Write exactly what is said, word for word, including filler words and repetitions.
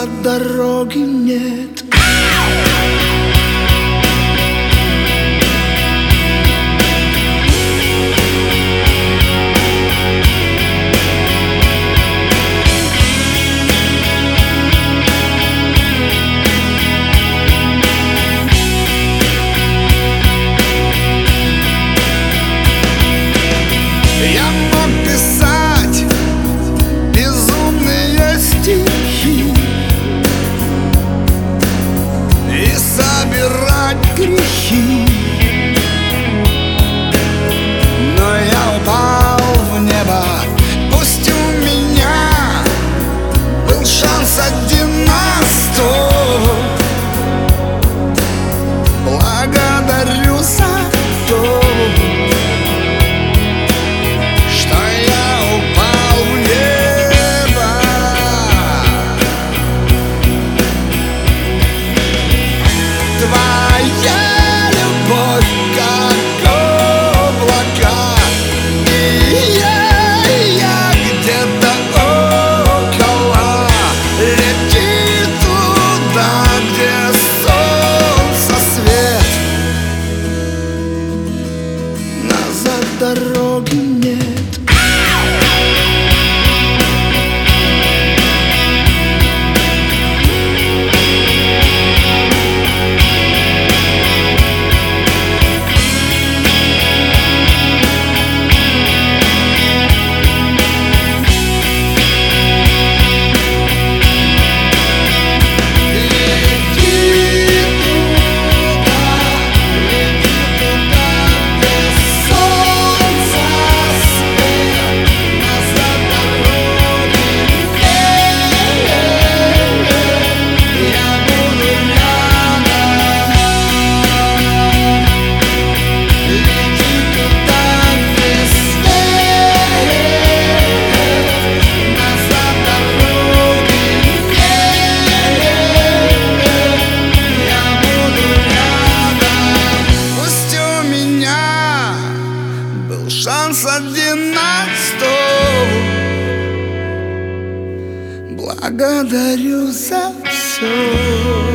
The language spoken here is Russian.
назад дороги нет. Я мог писать безумные стихи и собирать грехи, но я упал в небо. Пусть у меня был шанс один на сто. Благодарю за то, твоя любовь как облака, и я, я где-то около. Лети туда, где солнце свет. Назад дороги нет. Шанс один на сто. Благодарю за все.